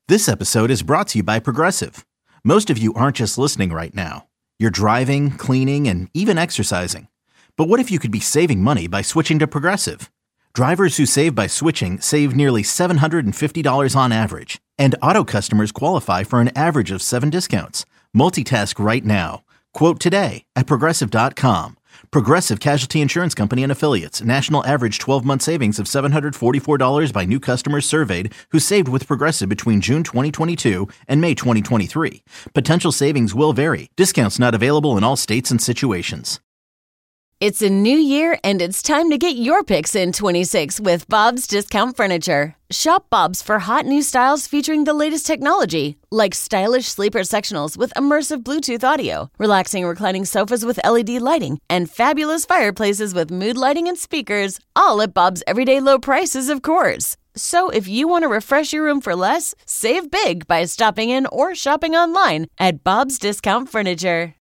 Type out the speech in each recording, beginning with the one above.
This episode is brought to you by Progressive. Most of you aren't just listening right now. You're driving, cleaning, and even exercising. But what if you could be saving money by switching to Progressive? Drivers who save by switching save nearly $750 on average. And auto customers qualify for an average of 7 discounts. Multitask right now. Quote today at Progressive.com. Progressive Casualty Insurance Company and Affiliates. National average 12-month savings of $744 by new customers surveyed who saved with Progressive between June 2022 and May 2023. Potential savings will vary. Discounts not available in all states and situations. It's a new year, and it's time to get your picks in 26 with Bob's Discount Furniture. Shop Bob's for hot new styles featuring the latest technology, like stylish sleeper sectionals with immersive Bluetooth audio, relaxing reclining sofas with LED lighting, and fabulous fireplaces with mood lighting and speakers, all at Bob's everyday low prices, of course. So if you want to refresh your room for less, save big by stopping in or shopping online at Bob's Discount Furniture.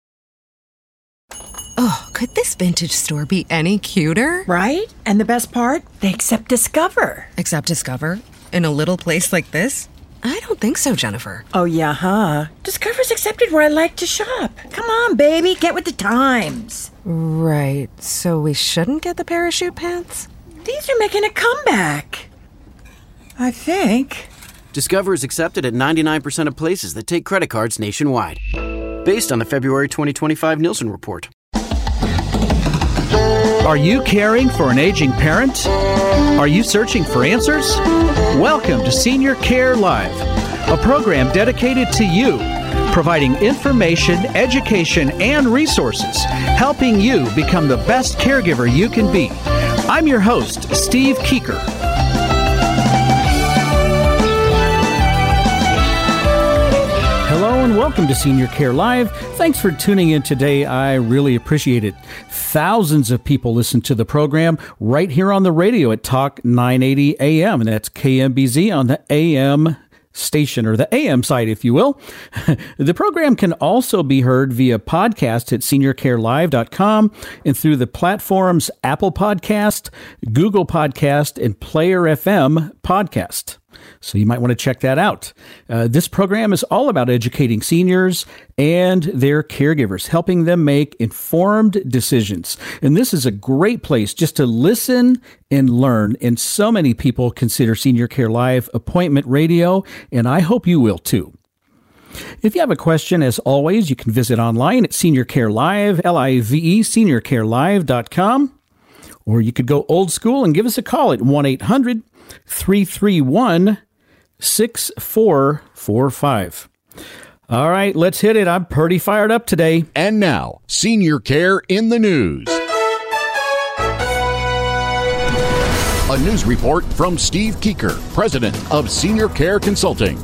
Oh, could this vintage store be any cuter? Right? And the best part? They accept Discover. Accept Discover? In a little place like this? I don't think so, Jennifer. Oh, yeah, huh? Discover's accepted where I like to shop. Come on, baby, get with the times. Right, so we shouldn't get the parachute pants? These are making a comeback. I think. Discover is accepted at 99% of places that take credit cards nationwide. Based on the February 2025 Nielsen report. Are you caring for an aging parent? Are you searching for answers? Welcome to Senior Care Live, a program dedicated to you, providing information, education, and resources, helping you become the best caregiver you can be. I'm your host, Steve Keeker. Hello and welcome to Senior Care Live. Thanks for tuning in today. I really appreciate it. Thousands of people listen to the program right here on the radio at Talk 980 AM, and that's KMBZ on the AM station, or the AM side, if you will. The program can also be heard via podcast at seniorcarelive.com and through the platforms Apple Podcast, Google Podcast, and Player FM Podcast. So you might want to check that out. This program is all about educating seniors and their caregivers, helping them make informed decisions. And this is a great place just to listen and learn. And so many people consider Senior Care Live appointment radio, and I hope you will too. If you have a question, as always, you can visit online at Senior Care Live, Live, seniorcarelive.com. Or you could go old school and give us a call at 1-800-331-6445. All right, let's hit it. I'm pretty fired up today. And now, Senior Care in the News. A news report from Steve Keeker, president of Senior Care Consulting.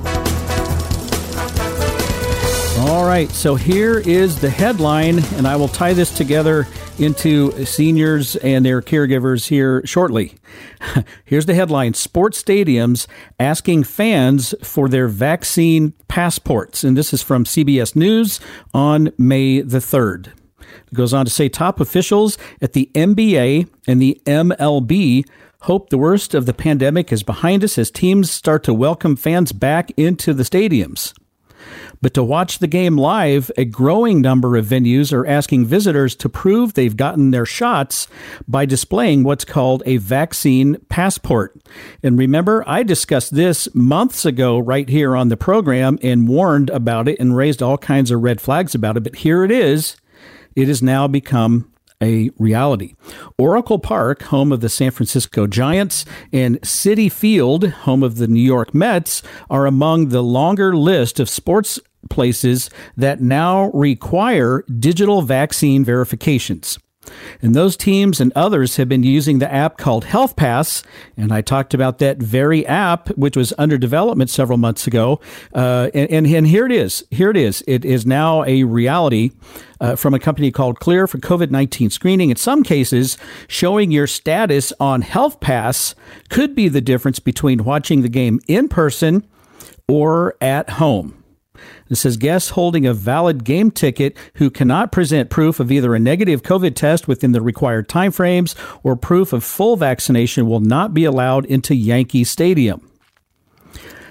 All right, so here is the headline, and I will tie this together into seniors and their caregivers here shortly. Here's the headline: Sports stadiums asking fans for their vaccine passports. And this is from CBS News on May the 3rd. It goes on to say top officials at the NBA and the MLB hope the worst of the pandemic is behind us as teams start to welcome fans back into the stadiums. But to watch the game live, a growing number of venues are asking visitors to prove they've gotten their shots by displaying what's called a vaccine passport. And remember, I discussed this months ago right here on the program and warned about it and raised all kinds of red flags about it. But here it is. It has now become a reality. Oracle Park, home of the San Francisco Giants, and Citi Field, home of the New York Mets, are among the longer list of sports places that now require digital vaccine verifications. And those teams and others have been using the app called Health Pass, and I talked about that very app, which was under development several months ago. And here it is. Here it is. It is now a reality from a company called Clear for COVID-19 screening. In some cases, showing your status on Health Pass could be the difference between watching the game in person or at home. It says guests holding a valid game ticket who cannot present proof of either a negative COVID test within the required timeframes or proof of full vaccination will not be allowed into Yankee Stadium.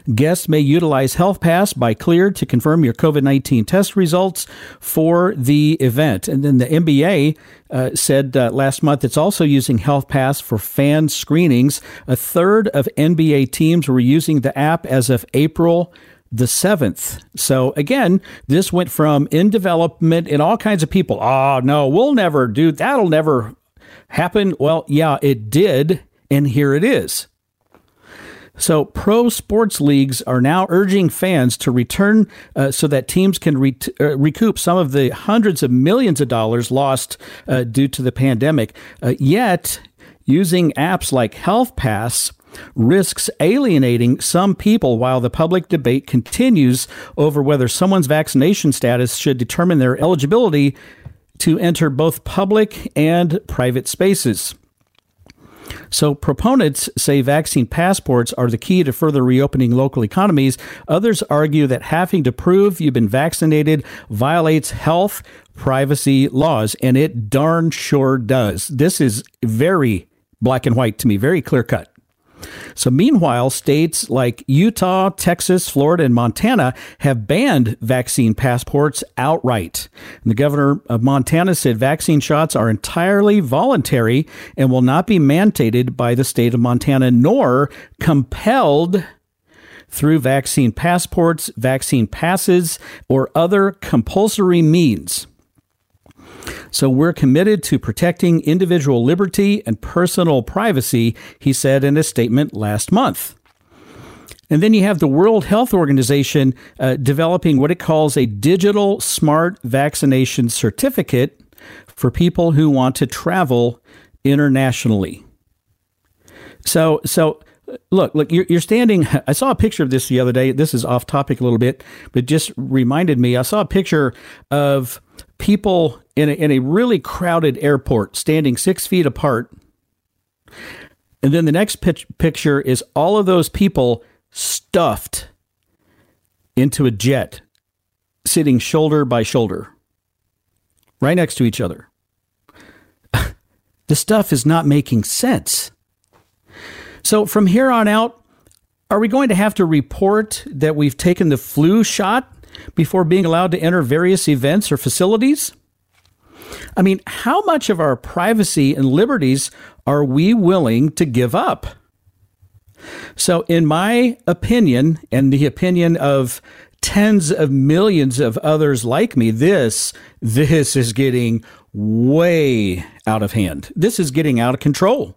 Guests may utilize Health Pass by Cleared to confirm your COVID-19 test results for the event. And then the NBA said last month it's also using Health Pass for fan screenings. A third of NBA teams were using the app as of April the 7th. So again, this went from in development and all kinds of people. Oh, no, we'll never do, that'll never happen. Well, yeah, it did. And here it is. So pro sports leagues are now urging fans to return so that teams can recoup some of the hundreds of millions of dollars lost due to the pandemic. Yet, using apps like Health Pass risks alienating some people while the public debate continues over whether someone's vaccination status should determine their eligibility to enter both public and private spaces. So proponents say vaccine passports are the key to further reopening local economies. Others argue that having to prove you've been vaccinated violates health privacy laws, and it darn sure does. This is very black and white to me, very clear cut. So meanwhile, states like Utah, Texas, Florida, and Montana have banned vaccine passports outright. And the governor of Montana said vaccine shots are entirely voluntary and will not be mandated by the state of Montana, nor compelled through vaccine passports, vaccine passes, or other compulsory means. So we're committed to protecting individual liberty and personal privacy, he said in a statement last month. And then you have the World Health Organization developing what it calls a digital smart vaccination certificate for people who want to travel internationally. So look, you're standing. I saw a picture of this the other day. This is off topic a little bit, but just reminded me. I saw a picture of people in a really crowded airport standing 6 feet apart. And then the next picture is all of those people stuffed into a jet, sitting shoulder by shoulder, right next to each other. The stuff is not making sense. So from here on out, are we going to have to report that we've taken the flu shot before being allowed to enter various events or facilities? I mean, how much of our privacy and liberties are we willing to give up? So in my opinion, and the opinion of tens of millions of others like me, this is getting way out of hand. This is getting out of control.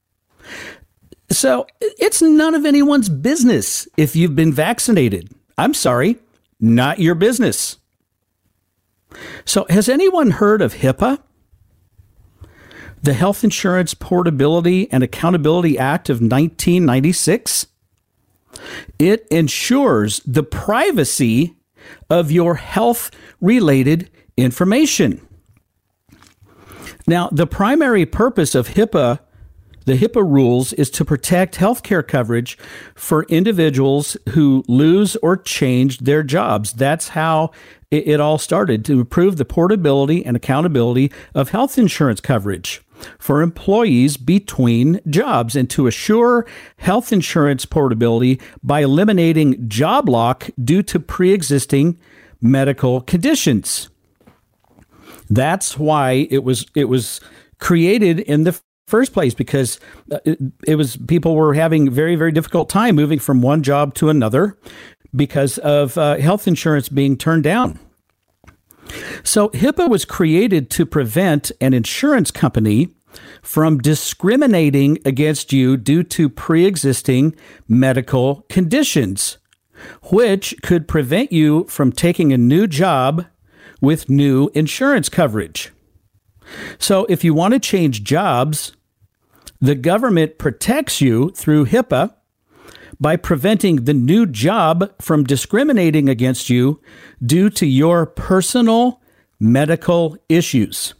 So it's none of anyone's business if you've been vaccinated. I'm sorry, not your business. So has anyone heard of HIPAA? The Health Insurance Portability and Accountability Act of 1996? It ensures the privacy of your health-related information. Now, the primary purpose of HIPAA, the HIPAA rules, is to protect healthcare coverage for individuals who lose or change their jobs. That's how it all started, to improve the portability and accountability of health insurance coverage for employees between jobs, and to assure health insurance portability by eliminating job lock due to pre-existing medical conditions. That's why it was created in the first place, because it was people were having very, very difficult time moving from one job to another because of health insurance being turned down. So HIPAA was created to prevent an insurance company from discriminating against you due to pre-existing medical conditions, which could prevent you from taking a new job with new insurance coverage. So if you want to change jobs, the government protects you through HIPAA by preventing the new job from discriminating against you due to your personal medical issues.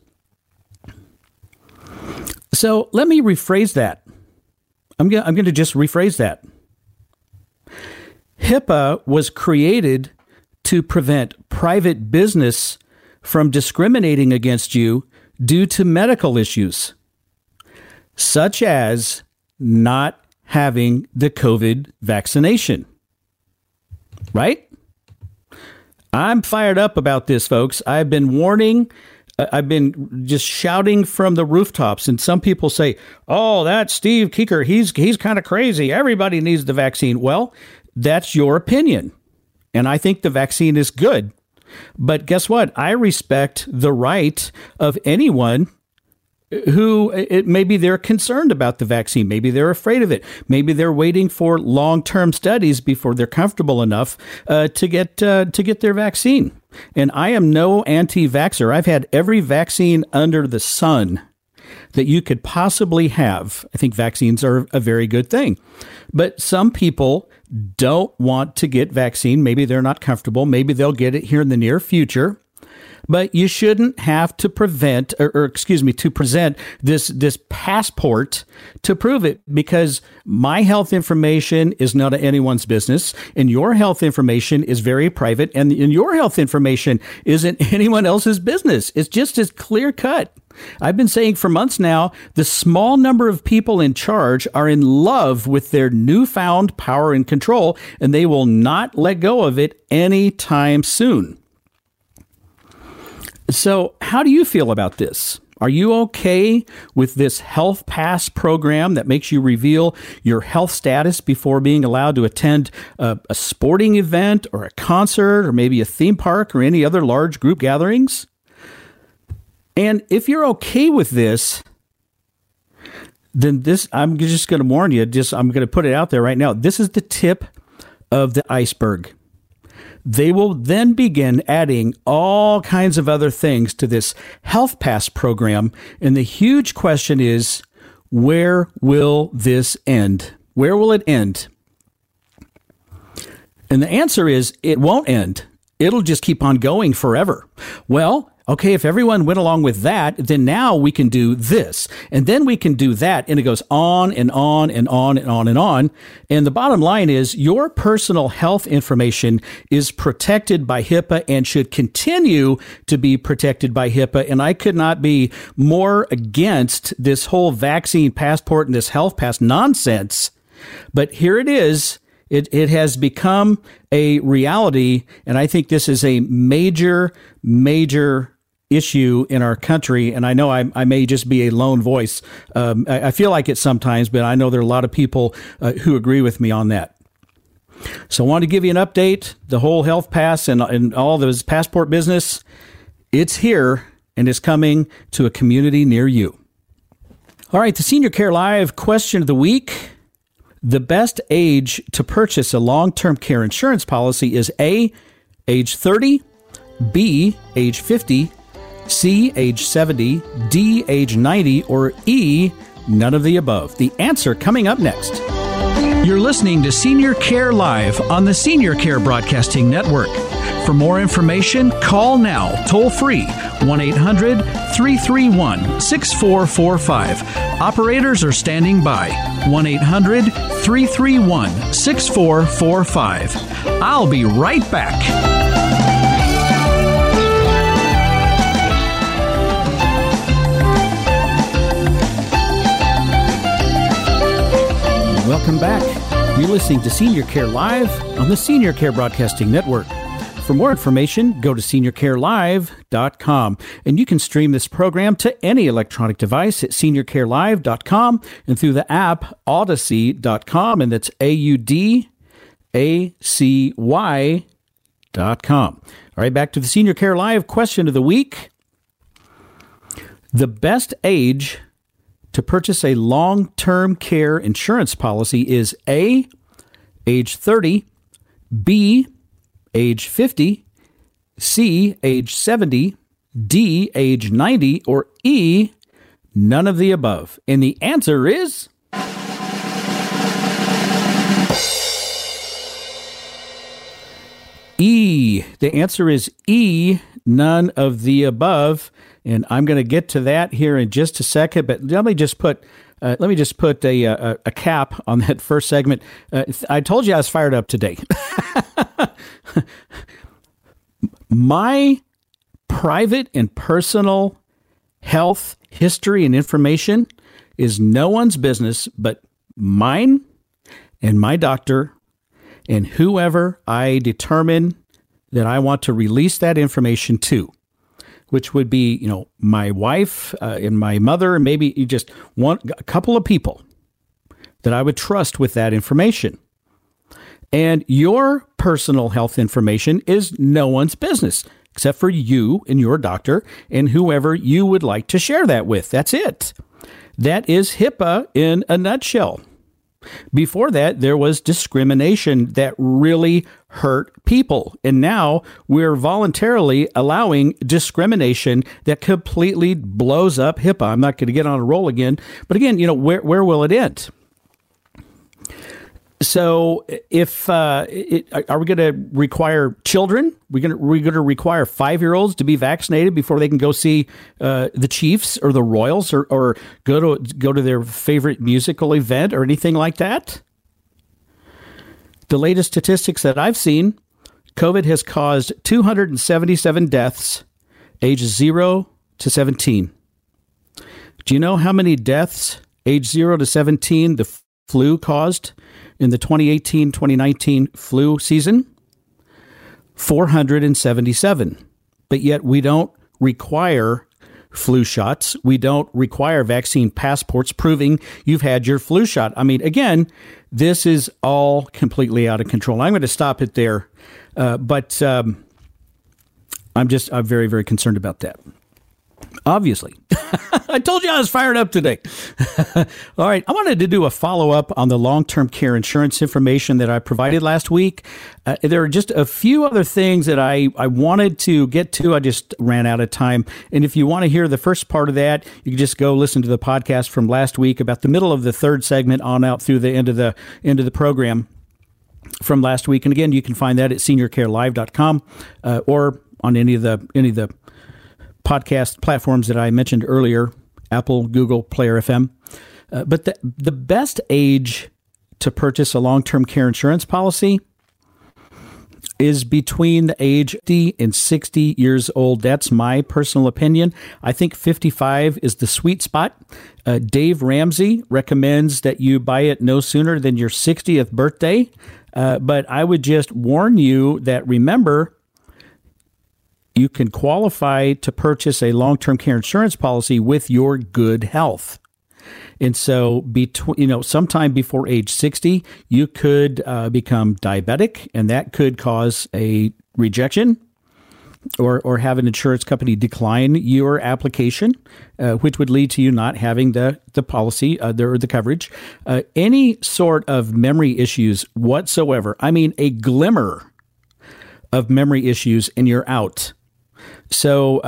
So let me rephrase that. I'm going to just rephrase that. HIPAA was created to prevent private business from discriminating against you due to medical issues, such as not having the COVID vaccination. right? I'm fired up about this, folks. I've been warning. I've been just shouting from the rooftops, and some people say, "Oh, that's Steve Keeker. He's kind of crazy. Everybody needs the vaccine." Well, that's your opinion, and I think the vaccine is good. But guess what? I respect the right of anyone who maybe they're concerned about the vaccine. Maybe they're afraid of it. Maybe they're waiting for long-term studies before they're comfortable enough to get their vaccine. And I am no anti-vaxxer. I've had every vaccine under the sun that you could possibly have. I think vaccines are a very good thing. But some people don't want to get vaccine. Maybe they're not comfortable. Maybe they'll get it here in the near future. But you shouldn't have to present this passport to prove it, because my health information is not anyone's business, and your health information is very private, and your health information isn't anyone else's business. It's just as clear cut. I've been saying for months now, the small number of people in charge are in love with their newfound power and control, and they will not let go of it anytime soon. So how do you feel about this? Are you okay with this Health Pass program that makes you reveal your health status before being allowed to attend a sporting event or a concert or maybe a theme park or any other large group gatherings? And if you're okay with this, then I'm just going to warn you, I'm going to put it out there right now. This is the tip of the iceberg. They will then begin adding all kinds of other things to this Health Pass program. And the huge question is, where will this end? Where will it end? And the answer is, it won't end. It'll just keep on going forever. Well, okay, if everyone went along with that, then now we can do this, and then we can do that, and it goes on and on and on and on and on. And the bottom line is, your personal health information is protected by HIPAA and should continue to be protected by HIPAA. And I could not be more against this whole vaccine passport and this health pass nonsense. But here it is. It has become a reality, and I think this is a major issue in our country. And I know I may just be a lone voice. I feel like it sometimes, but I know there are a lot of people who agree with me on that. So I want to give you an update. The whole Health Pass and all this passport business, it's here, and it's coming to a community near you. All right, the Senior Care Live question of the week. The best age to purchase a long-term care insurance policy is A, age 30, B, age 50, C, age 70, D, age 90, or E, none of the above. The answer coming up next. You're listening to Senior Care Live on the Senior Care Broadcasting Network. For more information, call now, toll free, 1-800-331-6445. Operators are standing by, 1-800-331-6445. I'll be right back. Welcome back. You're listening to Senior Care Live on the Senior Care Broadcasting Network. For more information, go to seniorcarelive.com, and you can stream this program to any electronic device at seniorcarelive.com and through the app Odyssey.com, and that's AUDACY.com. All right, back to the Senior Care Live question of the week. The best age to purchase a long-term care insurance policy is A, age 30, B, age 50, C, age 70, D, age 90, or E, none of the above. And the answer is E. The answer is E, none of the above. And I'm going to get to that here in just a second, but let me just put a cap on that first segment. I told you I was fired up today. My private and personal health history and information is no one's business but mine and my doctor and whoever I determine that I want to release that information to, which would be, my wife and my mother, and maybe you just want a couple of people that I would trust with that information. And your personal health information is no one's business except for you and your doctor and whoever you would like to share that with. That's it. That is HIPAA in a nutshell. Before that, there was discrimination that really hurt people. And now we're voluntarily allowing discrimination that completely blows up HIPAA. I'm not going to get on a roll again. But again, where will it end? So are we going to require children? We're going to require 5-year-olds to be vaccinated before they can go see the Chiefs or the Royals or go to their favorite musical event or anything like that? The latest statistics that I've seen, COVID has caused 277 deaths ages 0 to 17. Do you know how many deaths age 0 to 17 the flu caused in the 2018-2019 flu season? 477. But yet we don't require flu shots. We don't require vaccine passports proving you've had your flu shot. I mean, again, this is all completely out of control. I'm going to stop it there. But I'm very, very concerned about that. Obviously. I told you I was fired up today. All right. I wanted to do a follow-up on the long-term care insurance information that I provided last week. There are just a few other things that I wanted to get to. I just ran out of time. And if you want to hear the first part of that, you can just go listen to the podcast from last week about the middle of the third segment on out through the end of the program from last week. And again, you can find that at seniorcarelive.com or on any of the podcast platforms that I mentioned earlier, Apple, Google, Player FM. But the best age to purchase a long-term care insurance policy is between the age 50 and 60 years old. That's my personal opinion. I think 55 is the sweet spot. Dave Ramsey recommends that you buy it no sooner than your 60th birthday. But I would just warn you that, remember, you can qualify to purchase a long-term care insurance policy with your good health. And so sometime before age 60, you could become diabetic, and that could cause a rejection or have an insurance company decline your application, which would lead to you not having the policy or the coverage. Any sort of memory issues whatsoever, I mean a glimmer of memory issues, and you're out. So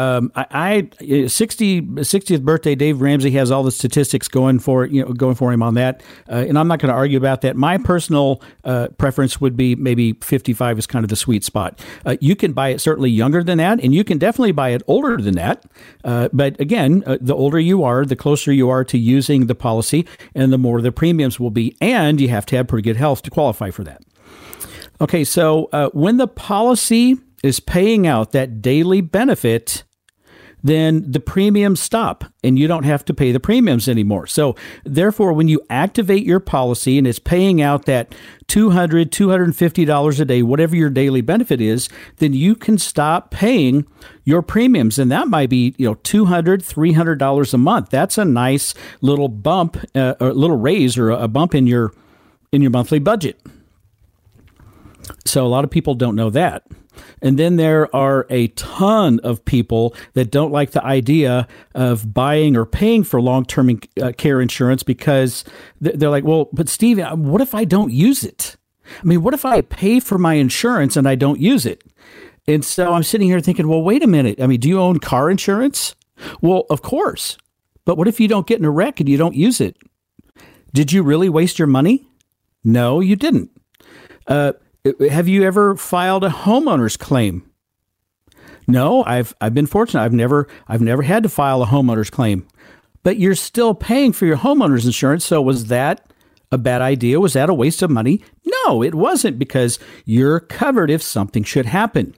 60th birthday, Dave Ramsey has all the statistics going for him on that. And I'm not going to argue about that. My personal preference would be maybe 55 is kind of the sweet spot. You can buy it certainly younger than that, and you can definitely buy it older than that. But again, the older you are, the closer you are to using the policy, and the more the premiums will be. And you have to have pretty good health to qualify for that. Okay, so when the policy is paying out that daily benefit, then the premiums stop and you don't have to pay the premiums anymore. So therefore, when you activate your policy and it's paying out that $200, $250 a day, whatever your daily benefit is, then you can stop paying your premiums. And that might be, $200, $300 a month. That's a nice little bump, a little raise or a bump in your monthly budget. So a lot of people don't know that. And then there are a ton of people that don't like the idea of buying or paying for long-term care insurance because they're like, well, but Steve, what if I don't use it? I mean, what if I pay for my insurance and I don't use it? And so I'm sitting here thinking, well, wait a minute. I mean, do you own car insurance? Well, of course. But what if you don't get in a wreck and you don't use it? Did you really waste your money? No, you didn't. Have you ever filed a homeowner's claim? No, I've been fortunate. I've never had to file a homeowner's claim. But you're still paying for your homeowner's insurance. So was that a bad idea? Was that a waste of money? No, it wasn't, because you're covered if something should happen.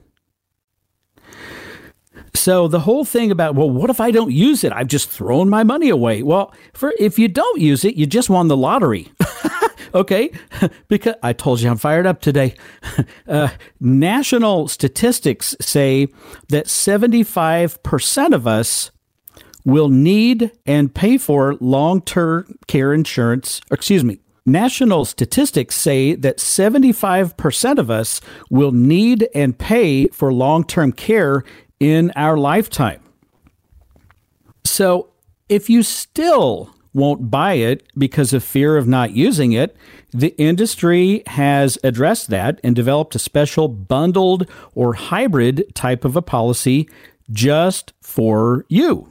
So the whole thing about, well, what if I don't use it? I've just thrown my money away. Well, if you don't use it, you just won the lottery. Okay, because I told you I'm fired up today. National statistics say that 75% of us will need and pay for long-term care insurance. National statistics say that 75% of us will need and pay for long-term care in our lifetime. So if you still won't buy it because of fear of not using it, the industry has addressed that and developed a special bundled or hybrid type of a policy just for you.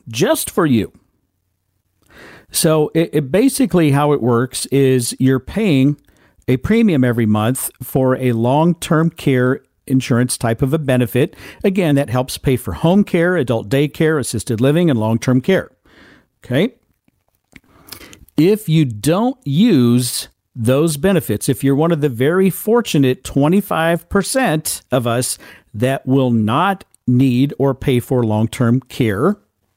So it basically how it works is you're paying a premium every month for a long-term care insurance type of a benefit. Again, that helps pay for home care, adult daycare, assisted living, and long-term care. Okay? If you don't use those benefits, if you're one of the very fortunate 25% of us that will not need or pay for long-term care,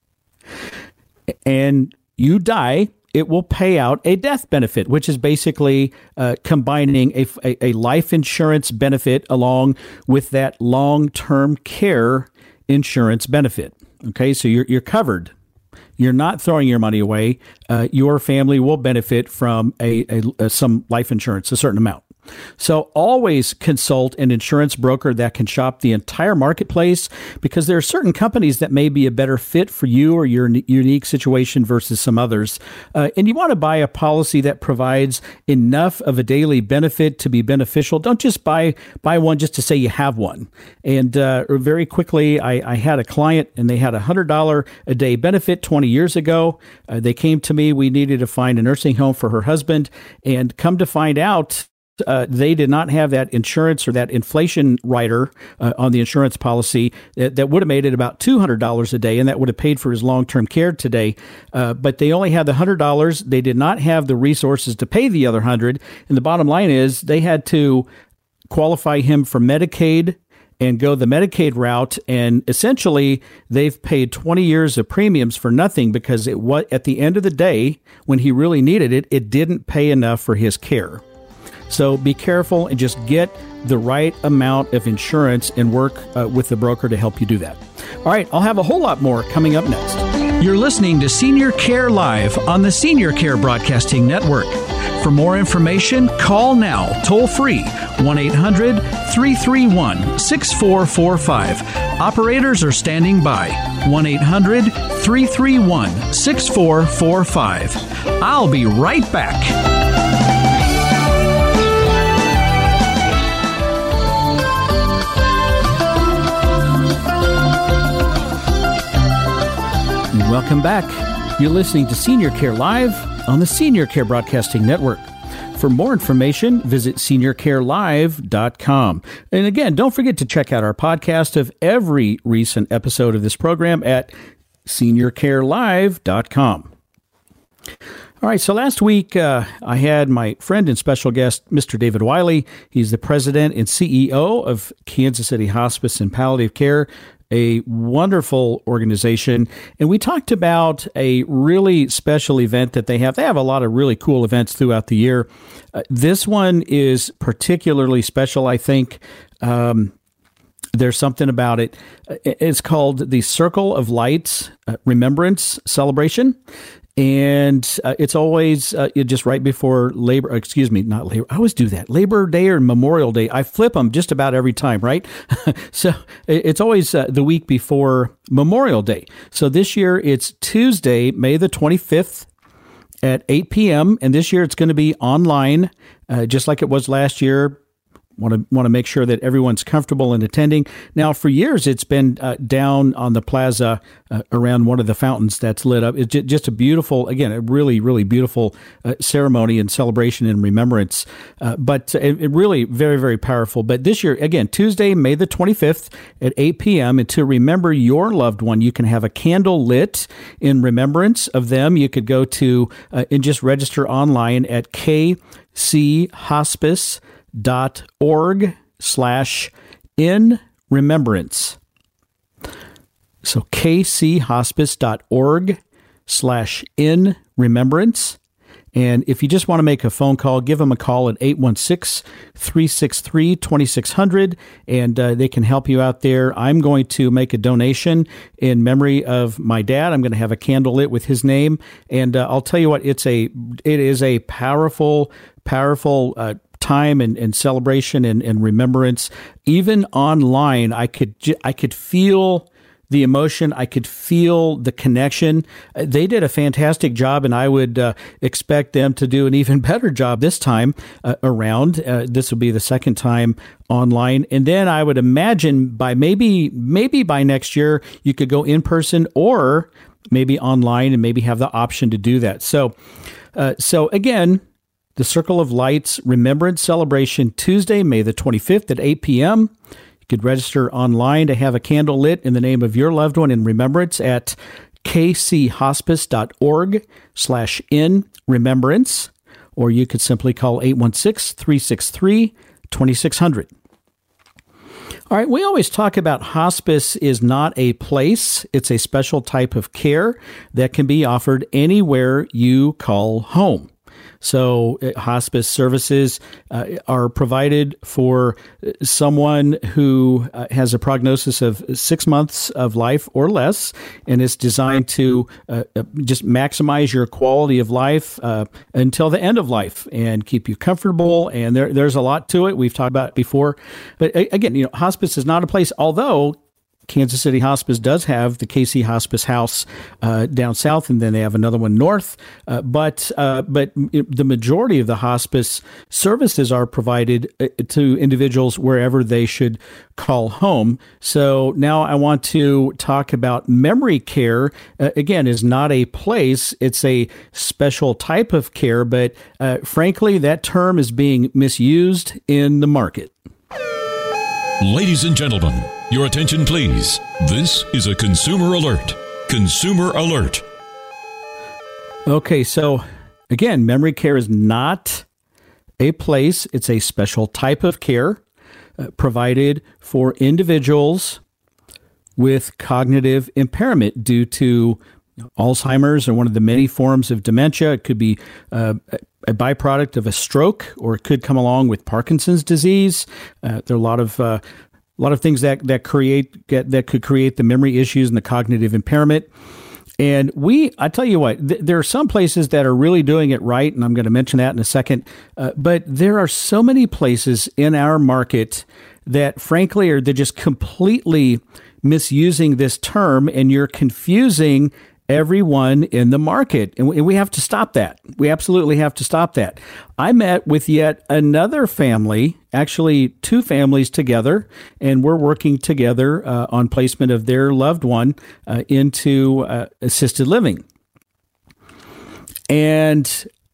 and you die, it will pay out a death benefit, which is basically combining a life insurance benefit along with that long-term care insurance benefit. Okay, so you're covered. You're not throwing your money away. Your family will benefit from some life insurance, a certain amount. So always consult an insurance broker that can shop the entire marketplace, because there are certain companies that may be a better fit for you or your unique situation versus some others. And you want to buy a policy that provides enough of a daily benefit to be beneficial. Don't just buy one just to say you have one. And very quickly, I had a client and they had a $100 a day benefit 20 years ago. They came to me. We needed to find a nursing home for her husband, and come to find out, they did not have that insurance or that inflation rider on the insurance policy that would have made it about $200 a day, and that would have paid for his long-term care today. But they only had the $100. They did not have the resources to pay the other $100. And the bottom line is they had to qualify him for Medicaid and go the Medicaid route. And essentially, they've paid 20 years of premiums for nothing, because at the end of the day, when he really needed it, it didn't pay enough for his care. So be careful and just get the right amount of insurance and work with the broker to help you do that. All right, I'll have a whole lot more coming up next. You're listening to Senior Care Live on the Senior Care Broadcasting Network. For more information, call now, toll free, 1-800-331-6445. Operators are standing by, 1-800-331-6445. I'll be right back. Welcome back. You're listening to Senior Care Live on the Senior Care Broadcasting Network. For more information, visit seniorcarelive.com. And again, don't forget to check out our podcast of every recent episode of this program at seniorcarelive.com. All right, so last week I had my friend and special guest, Mr. David Wiley. He's the president and CEO of Kansas City Hospice and Palliative Care, a wonderful organization. And we talked about a really special event that they have. They have a lot of really cool events throughout the year. This one is particularly special, I think. There's something about it. It's called the Circle of Lights Remembrance Celebration. And it's always just right before Labor Day or Memorial Day. I flip them just about every time, right? So it's always the week before Memorial Day. So this year it's Tuesday, May the 25th at 8 p.m. And this year it's going to be online, just like it was last year. Want to make sure that everyone's comfortable in attending. Now, for years, it's been down on the plaza around one of the fountains that's lit up. It's just a beautiful, again, a really, really beautiful ceremony and celebration and remembrance. But it really very, very powerful. But this year, again, Tuesday, May the 25th at 8 p.m. And to remember your loved one, you can have a candle lit in remembrance of them. You could go to and just register online at kchospice.org/in-remembrance. So kchospice.org/in-remembrance. And if you just want to make a phone call, give them a call at 816-363-2600, and they can help you out there. I'm going to make a donation in memory of my dad. I'm going to have a candle lit with his name, and I'll tell you what, it is a powerful time and celebration and remembrance. Even online, I could feel the emotion. I could feel the connection. They did a fantastic job, and I would expect them to do an even better job this time around. This will be the second time online. And then I would imagine by maybe by next year, you could go in person or maybe online and maybe have the option to do that. So again, the Circle of Lights Remembrance Celebration, Tuesday, May the 25th at 8 p.m. You could register online to have a candle lit in the name of your loved one in remembrance at kchospice.org/in-remembrance, or you could simply call 816-363-2600. All right, we always talk about hospice is not a place. It's a special type of care that can be offered anywhere you call home. So hospice services are provided for someone who has a prognosis of 6 months of life or less, and it's designed to just maximize your quality of life until the end of life and keep you comfortable. And there's a lot to it. We've talked about it before. But again, hospice is not a place, although Kansas City Hospice does have the KC Hospice House down south, and then they have another one north. But the majority of the hospice services are provided to individuals wherever they should call home. So now I want to talk about memory care. Again, is not a place; it's a special type of care. But frankly, that term is being misused in the market. Ladies and gentlemen, your attention please. This is a consumer alert. Consumer alert. Okay, so again, memory care is not a place. It's a special type of care provided for individuals with cognitive impairment due to Alzheimer's or one of the many forms of dementia. It could be a byproduct of a stroke, or it could come along with Parkinson's disease. There are a lot of things that could create the memory issues and the cognitive impairment. And I tell you what, there are some places that are really doing it right, and I'm going to mention that in a second. But there are so many places in our market that, frankly, they're just completely misusing this term, and you're confusing everyone in the market. And we have to stop that. We absolutely have to stop that. I met with yet another family, actually two families together, and we're working together on placement of their loved one into assisted living. And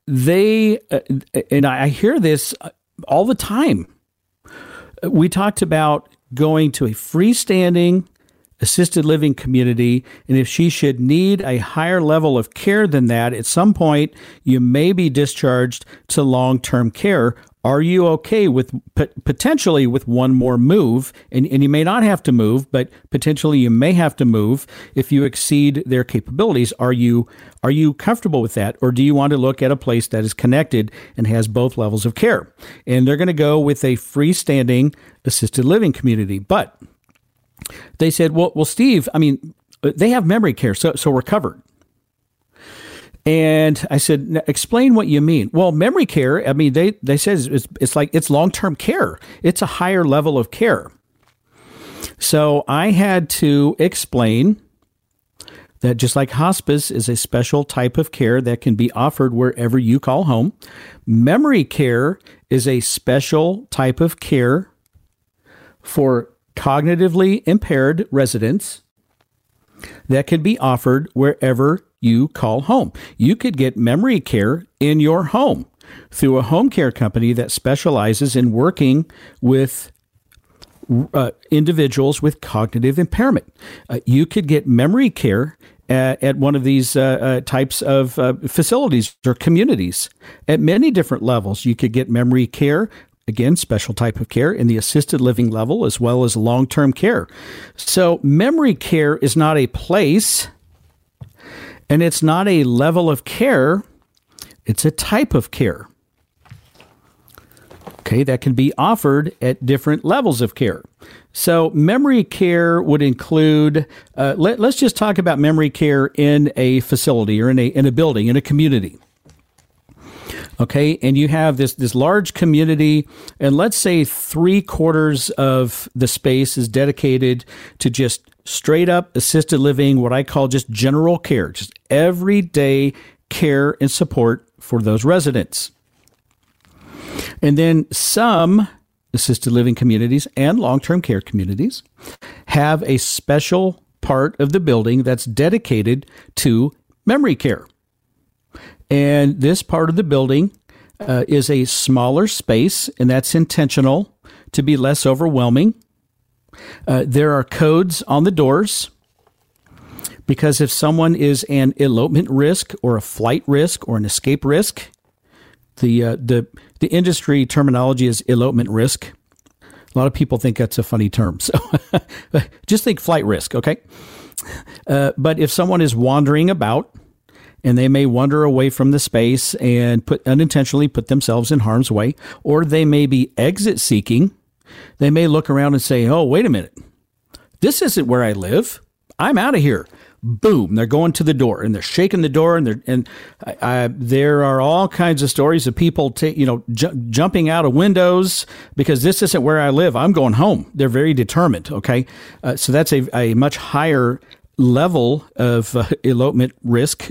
I hear this all the time. We talked about going to a freestanding assisted living community, and if she should need a higher level of care than that, at some point you may be discharged to long-term care. Are you okay with potentially with one more move? And you may not have to move, but potentially you may have to move if you exceed their capabilities. Are you comfortable with that? Or do you want to look at a place that is connected and has both levels of care? And they're going to go with a freestanding assisted living community. But they said, well, Steve, I mean, they have memory care, so we're covered. And I said, explain what you mean. Well, memory care, I mean, they said it's like it's long-term care. It's a higher level of care. So I had to explain that just like hospice is a special type of care that can be offered wherever you call home, memory care is a special type of care for cognitively impaired residents that can be offered wherever you call home. You could get memory care in your home through a home care company that specializes in working with individuals with cognitive impairment. You could get memory care at one of these types of facilities or communities at many different levels. You could get memory care, again, special type of care in the assisted living level as well as long-term care. So memory care is not a place and it's not a level of care, It's a type of care. Okay, that can be offered at different levels of care. So memory care would include, let's just talk about memory care in a facility or in a building, in a community. Okay, and you have this large community, and let's say 3/4 of the space is dedicated to just straight up assisted living, what I call just general care, just everyday care and support for those residents. And then some assisted living communities and long-term care communities have a special part of the building that's dedicated to memory care. And this part of the building is a smaller space, and that's intentional to be less overwhelming. There are codes on the doors because if someone is an elopement risk or a flight risk or an escape risk, the industry terminology is elopement risk. A lot of people think that's a funny term, so just think flight risk, okay? But if someone is wandering about, and they may wander away from the space and unintentionally put themselves in harm's way, or they may be exit seeking. They may look around and say, oh, wait a minute. This isn't where I live. I'm out of here. Boom. They're going to the door and they're shaking the door, and there are all kinds of stories of people jumping out of windows because this isn't where I live. I'm going home. They're very determined. Okay. So that's a much higher level of elopement risk.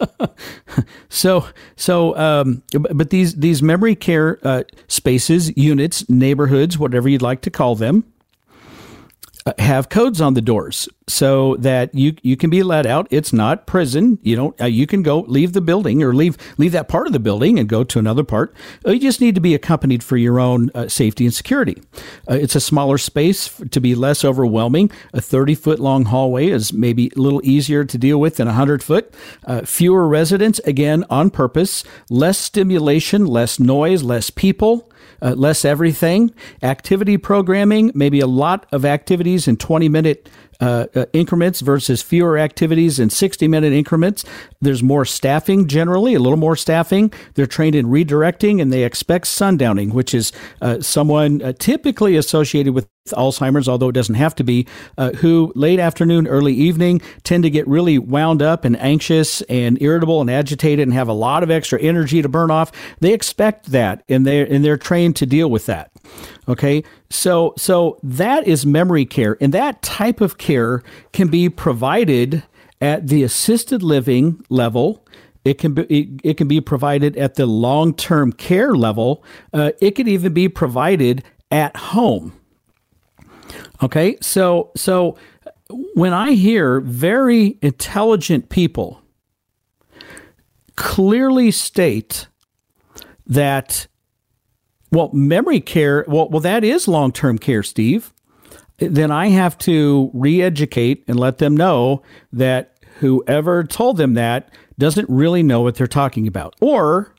But these memory care spaces, units, neighborhoods, whatever you'd like to call them, have codes on the doors so that you can be let out. It's not prison. You can go leave the building or leave that part of the building and go to another part. You just need to be accompanied for your own safety and security. It's a smaller space to be less overwhelming. A 30-foot long hallway is maybe a little easier to deal with than 100-foot. Fewer residents, again, on purpose. Less stimulation, less noise, less people. Less everything. Activity programming, maybe a lot of activities in 20-minute increments versus fewer activities in 60-minute increments. There's more staffing generally, a little more staffing. They're trained in redirecting, and they expect sundowning, which is someone typically associated with Alzheimer's, although it doesn't have to be, who late afternoon, early evening tend to get really wound up and anxious and irritable and agitated and have a lot of extra energy to burn off. They expect that, and they're trained to deal with that. Okay, so that is memory care, and that type of care can be provided at the assisted living level. It can be provided at the long-term care level. It can even be provided at home. Okay, so when I hear very intelligent people clearly state that, well, memory care, well, that is long-term care, Steve, then I have to re-educate and let them know that whoever told them that doesn't really know what they're talking about, or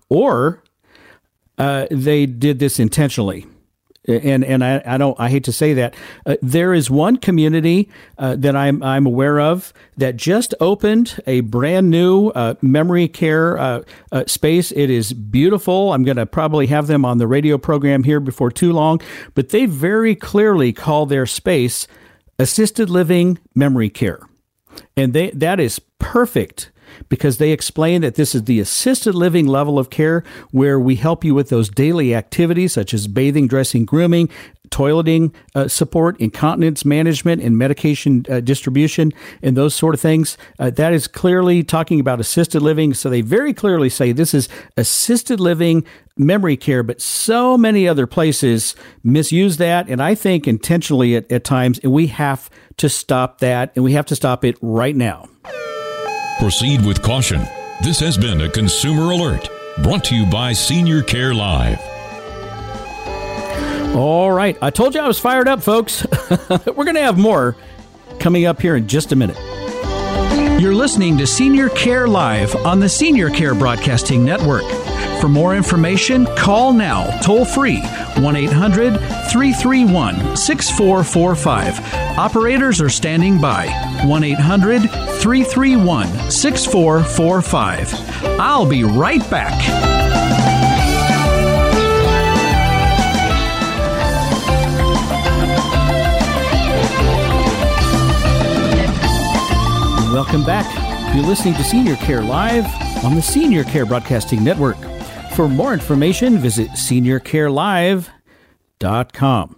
they did this intentionally. And I hate to say that. There is one community that I'm aware of that just opened a brand new memory care space. It is beautiful. I'm going to probably have them on the radio program here before too long, but they very clearly call their space assisted living memory care. And that is perfect, because they explain that this is the assisted living level of care where we help you with those daily activities such as bathing, dressing, grooming, toileting support, incontinence management, and medication distribution, and those sort of things. That is clearly talking about assisted living. So they very clearly say this is assisted living memory care, but so many other places misuse that, and I think intentionally at times, and we have to stop that, and we have to stop it right now. Proceed with caution. This has been a Consumer Alert, brought to you by Senior Care Live. All right. I told you I was fired up, folks. We're going to have more coming up here in just a minute. You're listening to Senior Care Live on the Senior Care Broadcasting Network. For more information, call now, toll free, 1-800-331-6445. Operators are standing by. 1-800-331-6445. I'll be right back. Welcome back. You're listening to Senior Care Live on the Senior Care Broadcasting Network. For more information, visit seniorcarelive.com.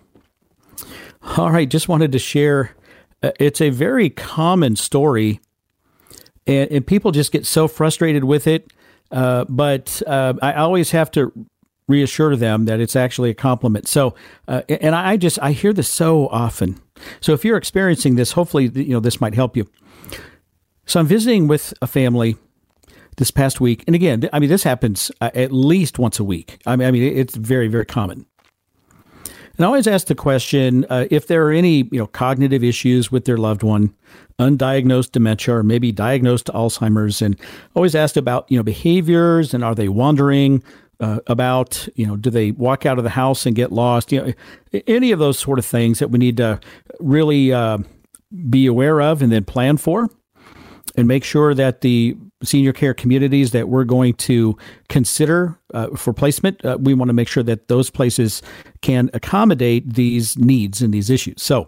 All right, just wanted to share, it's a very common story, and people just get so frustrated with it, but I always have to reassure them that it's actually a compliment. So, and I hear this so often. So if you're experiencing this, hopefully, this might help you. So I'm visiting with a family this past week. And again, I mean, this happens at least once a week. I mean, it's very, very common. And I always ask the question, if there are any, cognitive issues with their loved one, undiagnosed dementia, or maybe diagnosed Alzheimer's, and always asked about, behaviors, and are they wandering, about, do they walk out of the house and get lost? Any of those sort of things that we need to really be aware of and then plan for, and make sure that the senior care communities that we're going to consider for placement, we want to make sure that those places can accommodate these needs and these issues. So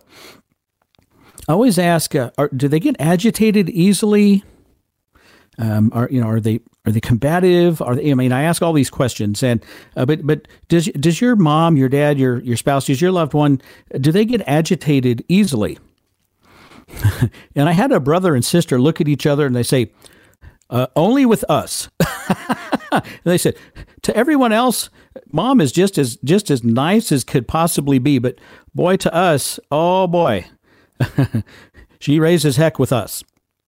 I always ask, do they get agitated easily? Are they combative? I ask all these questions, and but does your mom, your dad, your spouse, does your loved one, do they get agitated easily? And I had a brother and sister look at each other and they say, only with us. And they said, to everyone else, mom is just as nice as could possibly be. But boy, to us, oh boy, she raises heck with us.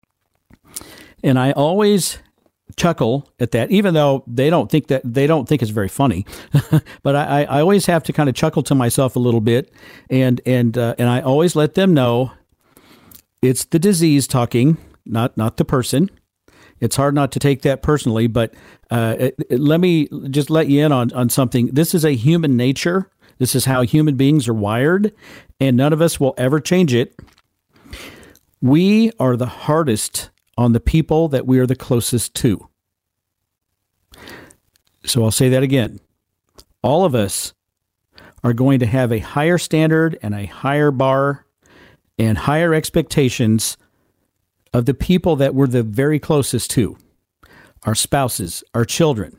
And I always chuckle at that, even though they don't think it's very funny. But I always have to kind of chuckle to myself a little bit. And I always let them know, it's the disease talking, not the person. It's hard not to take that personally, but let me just let you in on something. This is a human nature. This is how human beings are wired, and none of us will ever change it. We are the hardest on the people that we are the closest to. So I'll say that again. All of us are going to have a higher standard and a higher bar and higher expectations of the people that we're the very closest to, our spouses, our children.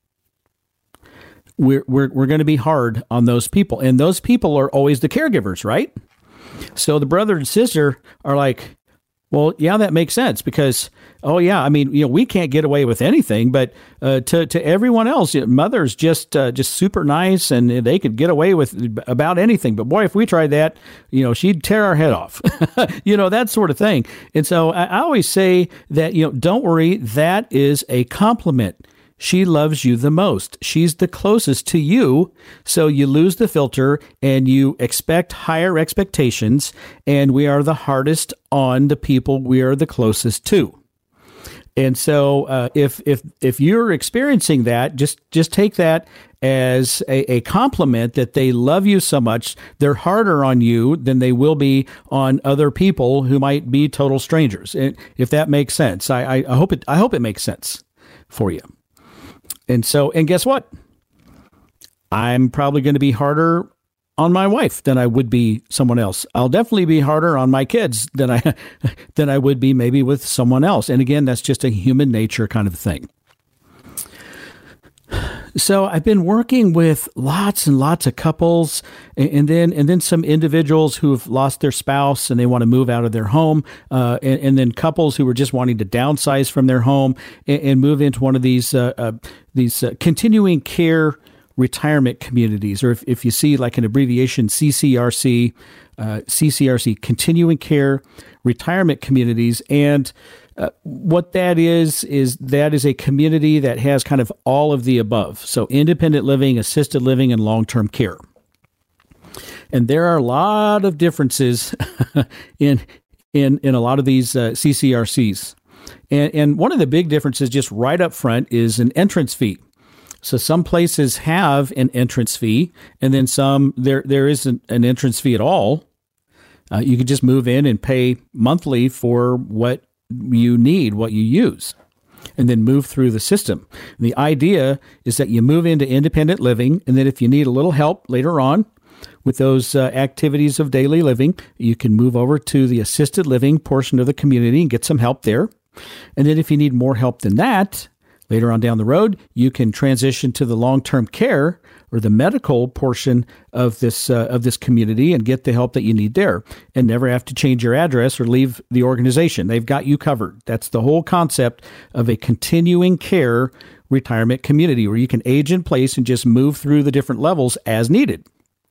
We're going to be hard on those people, and those people are always the caregivers, right? So the brother and sister are like, well, yeah, that makes sense because, oh yeah, I mean, we can't get away with anything, but to everyone else, mother's just super nice, and they could get away with about anything. But boy, if we tried that, she'd tear our head off, that sort of thing. And so I always say that, don't worry, that is a compliment. She loves you the most. She's the closest to you. So you lose the filter and you expect higher expectations. And we are the hardest on the people we are the closest to. And so if you're experiencing that, just take that as a compliment that they love you so much. They're harder on you than they will be on other people who might be total strangers. And if that makes sense, I hope it makes sense for you. And guess what? I'm probably going to be harder on my wife than I would be someone else. I'll definitely be harder on my kids than I would be maybe with someone else. And again, that's just a human nature kind of thing. So I've been working with lots and lots of couples, and then some individuals who have lost their spouse and they want to move out of their home, and then couples who are just wanting to downsize from their home and move into one of these continuing care retirement communities, or if you see like an abbreviation, CCRC, continuing care retirement communities. And what that is a community that has kind of all of the above. So independent living, assisted living, and long-term care. And there are a lot of differences in a lot of these CCRCs. And one of the big differences just right up front is an entrance fee. So some places have an entrance fee, and then some there isn't an entrance fee at all. You could just move in and pay monthly for what you need, what you use, and then move through the system. And the idea is that you move into independent living, and then if you need a little help later on with those activities of daily living, you can move over to the assisted living portion of the community and get some help there. And then if you need more help than that, later on down the road, you can transition to the long-term care or the medical portion of this community and get the help that you need there and never have to change your address or leave the organization. They've got you covered. That's the whole concept of a continuing care retirement community where you can age in place and just move through the different levels as needed.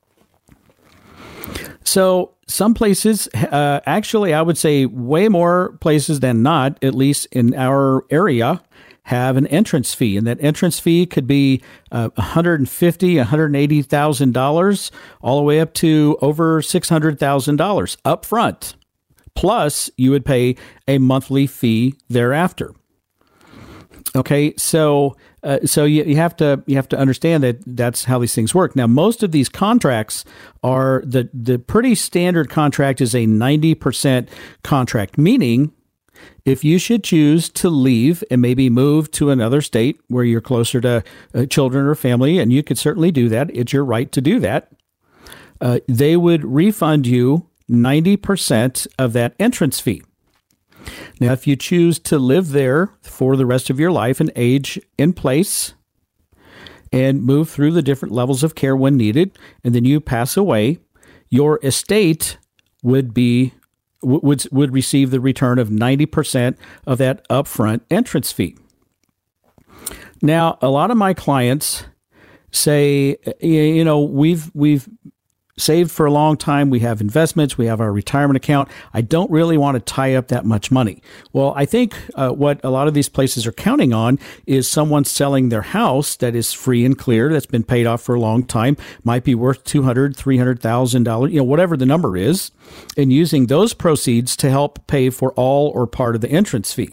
So some places, actually, I would say way more places than not, at least in our area, have an entrance fee, and that entrance fee could be $150,000, $180,000, all the way up to over $600,000 up front. Plus, you would pay a monthly fee thereafter. Okay, so you have to understand that that's how these things work. Now, most of these contracts are the pretty standard contract is a 90% contract, meaning if you should choose to leave and maybe move to another state where you're closer to children or family, and you could certainly do that, it's your right to do that, they would refund you 90% of that entrance fee. Now, if you choose to live there for the rest of your life and age in place and move through the different levels of care when needed, and then you pass away, your estate would receive the return of 90% of that upfront entrance fee. Now, a lot of my clients say, we've saved for a long time. We have investments. We have our retirement account. I don't really want to tie up that much money. Well, I think what a lot of these places are counting on is someone selling their house that is free and clear, that's been paid off for a long time, might be worth $200,000, $300,000, whatever the number is, and using those proceeds to help pay for all or part of the entrance fee.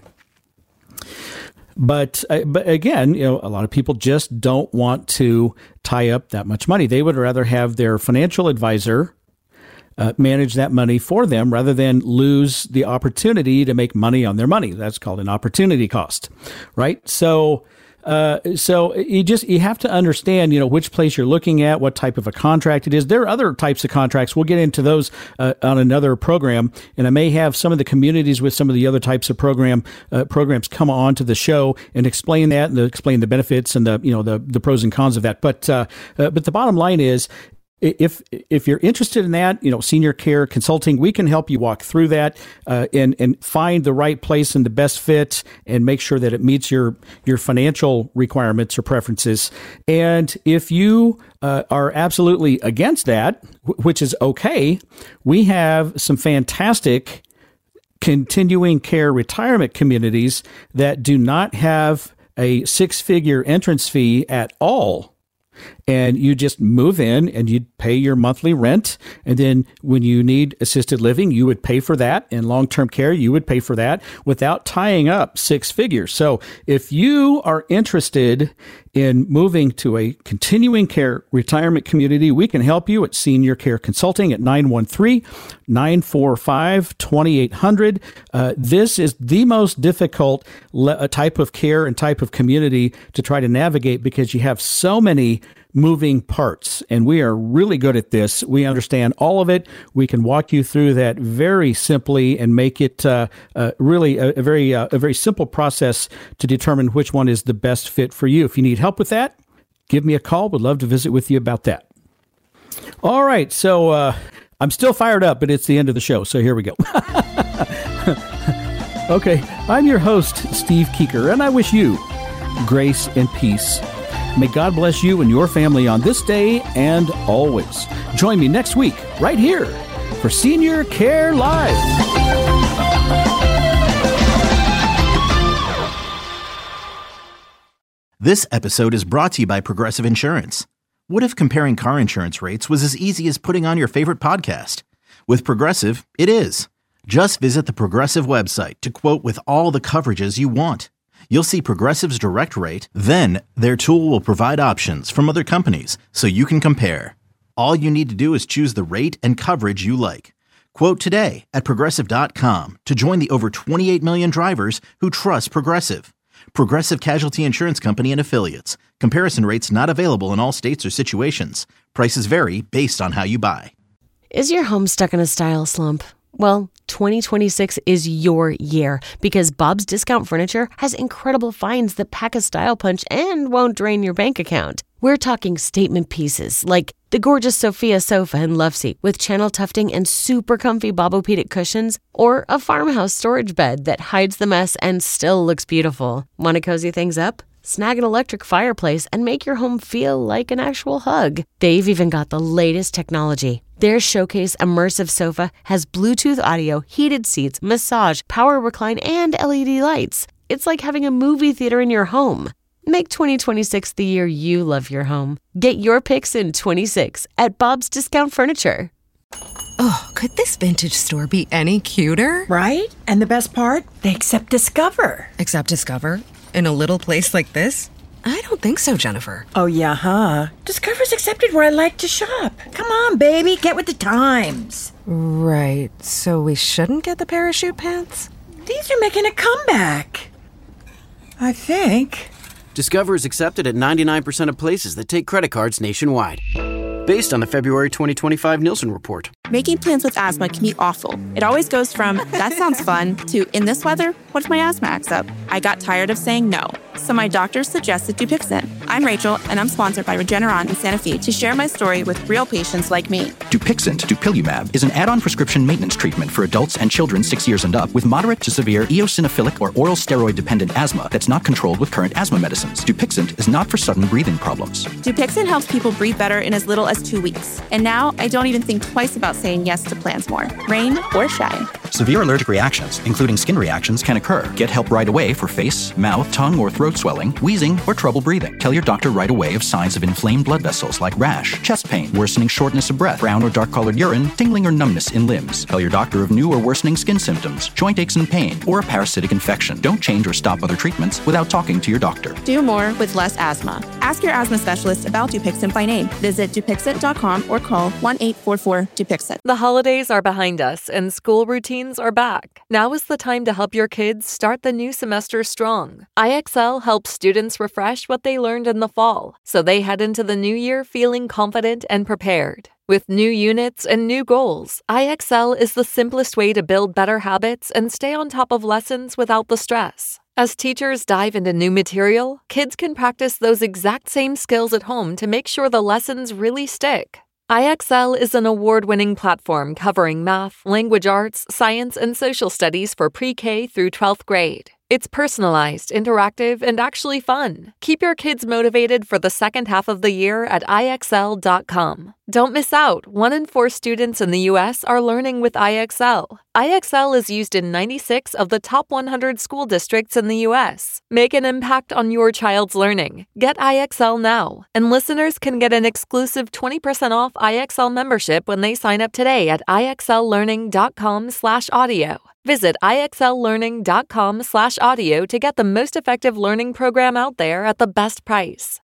But again, a lot of people just don't want to tie up that much money. They would rather have their financial advisor manage that money for them rather than lose the opportunity to make money on their money. That's called an opportunity cost, right? So you have to understand, which place you're looking at, what type of a contract it is. There are other types of contracts. We'll get into those on another program, and I may have some of the communities with some of the other types of programs come on to the show and explain that and explain the benefits and the pros and cons of that. But the bottom line is, if you're interested in that, Senior Care Consulting, we can help you walk through that and find the right place and the best fit and make sure that it meets your financial requirements or preferences. And if you are absolutely against that, which is okay, we have some fantastic continuing care retirement communities that do not have a six-figure entrance fee at all. And you just move in and you'd pay your monthly rent. And then when you need assisted living, you would pay for that. And long-term care, you would pay for that without tying up six figures. So if you are interested in moving to a continuing care retirement community, we can help you at Senior Care Consulting at 913-945-2800. This is the most difficult type of care and type of community to try to navigate because you have so many moving parts, and we are really good at this. We understand all of it. We can walk you through that very simply and make it really a very simple process to determine which one is the best fit for you. If you need help with that, give me a call. We'd love to visit with you about that. All right, so I'm still fired up, but it's the end of the show, so here we go. Okay, I'm your host, Steve Keeker, and I wish you grace and peace. May God bless you and your family on this day and always. Join me next week right here for Senior Care Live. This episode is brought to you by Progressive Insurance. What if comparing car insurance rates was as easy as putting on your favorite podcast? With Progressive, it is. Just visit the Progressive website to quote with all the coverages you want. You'll see Progressive's direct rate, then their tool will provide options from other companies so you can compare. All you need to do is choose the rate and coverage you like. Quote today at Progressive.com to join the over 28 million drivers who trust Progressive. Progressive Casualty Insurance Company and Affiliates. Comparison rates not available in all states or situations. Prices vary based on how you buy. Is your home stuck in a style slump? Well, 2026 is your year because Bob's Discount Furniture has incredible finds that pack a style punch and won't drain your bank account. We're talking statement pieces like the gorgeous Sophia sofa and love seat with channel tufting and super comfy Bobopedic cushions, or a farmhouse storage bed that hides the mess and still looks beautiful. Want to cozy things up? Snag an electric fireplace and make your home feel like an actual hug. They've even got the latest technology. Their Showcase Immersive Sofa has Bluetooth audio, heated seats, massage, power recline, and LED lights. It's like having a movie theater in your home. Make 2026 the year you love your home. Get your picks in 26 at Bob's Discount Furniture. Oh, could this vintage store be any cuter? Right? And the best part? They accept Discover. Accept Discover? In a little place like this? I don't think so, Jennifer. Oh, yeah, huh? Discover's accepted where I like to shop. Come on, baby, get with the times. Right, so we shouldn't get the parachute pants? These are making a comeback. I think. Discover is accepted at 99% of places that take credit cards nationwide. Based on the February 2025 Nielsen report. Making plans with asthma can be awful. It always goes from, that sounds fun, to, in this weather, what if my asthma acts up? I got tired of saying no, so my doctor suggested Dupixent. I'm Rachel, and I'm sponsored by Regeneron in Santa Fe to share my story with real patients like me. Dupixent, dupilumab, is an add-on prescription maintenance treatment for adults and children 6 years and up with moderate to severe eosinophilic or oral steroid-dependent asthma that's not controlled with current asthma medicines. Dupixent is not for sudden breathing problems. Dupixent helps people breathe better in as little as 2 weeks. And now, I don't even think twice about saying yes to plans more, rain or shine. Severe allergic reactions, including skin reactions, can occur. Get help right away for face, mouth, tongue, or throat swelling, wheezing, or trouble breathing. Tell your doctor right away of signs of inflamed blood vessels like rash, chest pain, worsening shortness of breath, brown or dark-colored urine, tingling or numbness in limbs. Tell your doctor of new or worsening skin symptoms, joint aches and pain, or a parasitic infection. Don't change or stop other treatments without talking to your doctor. Do more with less asthma. Ask your asthma specialist about Dupixent by name. Visit Dupixent.com or call 1-844-DUPIXENT. The holidays are behind us and school routines are back. Now is the time to help your kids start the new semester strong. IXL helps students refresh what they learned in the fall, so they head into the new year feeling confident and prepared. With new units and new goals, IXL is the simplest way to build better habits and stay on top of lessons without the stress. As teachers dive into new material, kids can practice those exact same skills at home to make sure the lessons really stick. IXL is an award-winning platform covering math, language arts, science, and social studies for pre-K through 12th grade. It's personalized, interactive, and actually fun. Keep your kids motivated for the second half of the year at IXL.com. Don't miss out. 1 in 4 students in the U.S. are learning with IXL. IXL is used in 96 of the top 100 school districts in the U.S. Make an impact on your child's learning. Get IXL now. And listeners can get an exclusive 20% off IXL membership when they sign up today at IXLlearning.com/audio. Visit IXLlearning.com/audio to get the most effective learning program out there at the best price.